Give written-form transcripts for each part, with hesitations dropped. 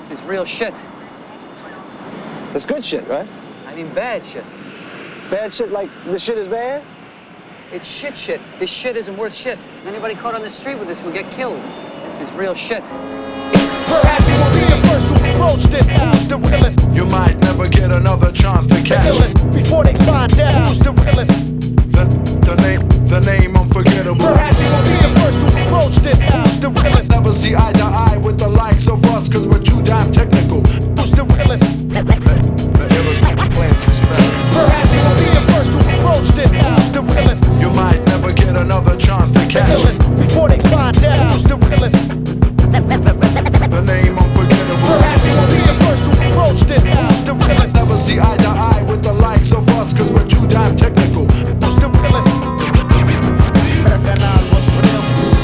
This is real shit. It's good shit, right? I mean bad shit. Bad shit like this shit is bad? It's shit. This shit isn't worth shit. Anybody caught on the street with this will get killed. This is real shit. Perhaps you will be the first to approach this. Who's the realest? You might never get another chance to catch it. Before they find out who's the realest. The name unforgettable. Perhaps you will be the first to approach this. Who's the realest? Never see eye to eye with the likes of us, cause we're too damn technical. Who's the realest? The illest plans respect. Perhaps you will be the first to approach this. Who's the realest? You might never get another chance to catch it. Before they find out who's the realest. The name unforgettable. Perhaps you will be the first to approach this. Who's the realest? Never see eye to eye with the likes of us, cause we're too damn technical. Who's the realest? Recognize what's real.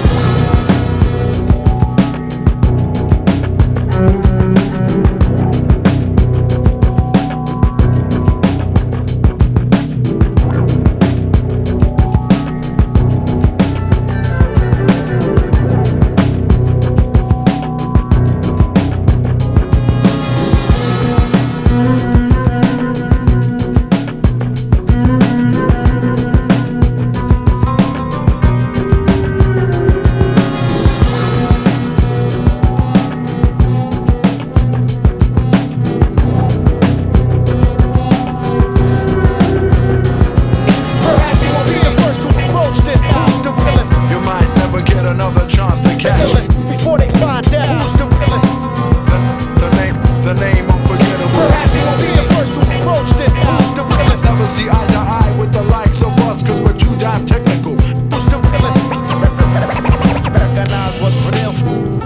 Another chance to catch it. Before they find out who's the realest. The name unforgettable. Perhaps you will be the first to approach this. Who's the realest? Never see eye to eye with the likes of us, cause we're too damn technical. Who's the realest? Recognize what's real.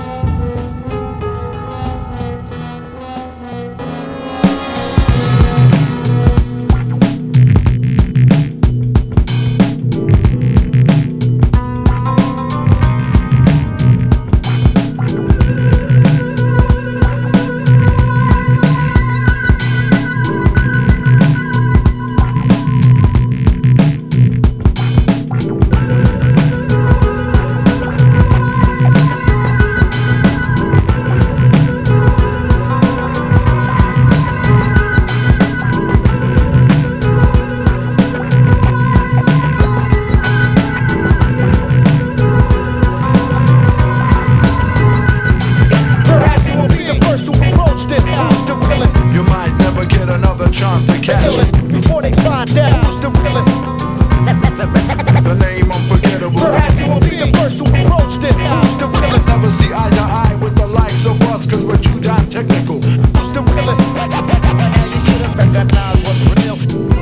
You might never get another chance to catch it. Before they find out who's the realest. The name unforgettable. Perhaps you will be the first to approach this. Who's the realest? Never see eye to eye with the likes of us, cause we're too damn technical. Who's the realest? And you should have recognized what's real.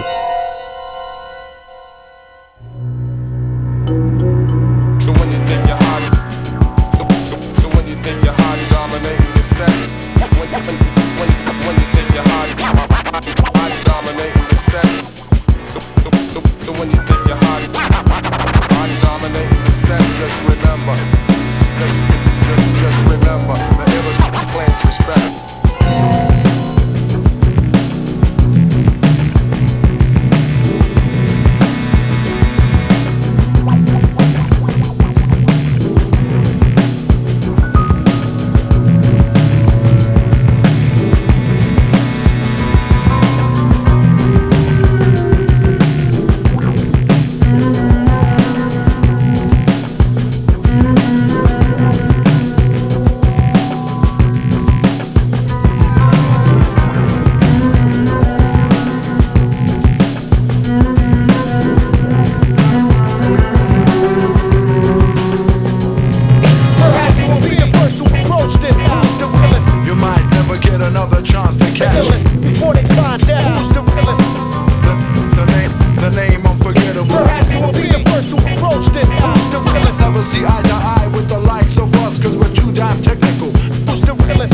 So when you think you're hot, so when you think you're hot, dominating the set. When you think you're hot, dominating the set. So when you think you're hot, dominating the set, just remember, just remember, the illest plans respect. Another chance to catch it. Before they find out who's the realest. The name unforgettable. Perhaps you will be the first to approach this. Who's the realest? Never see eye to eye with the likes of us, cause we're too damn technical. Who's the realest?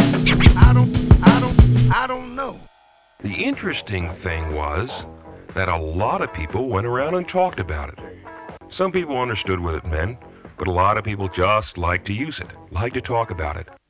I don't know. The interesting thing was that a lot of people went around and talked about it. Some people understood what it meant, but a lot of people just liked to use it, liked to talk about it.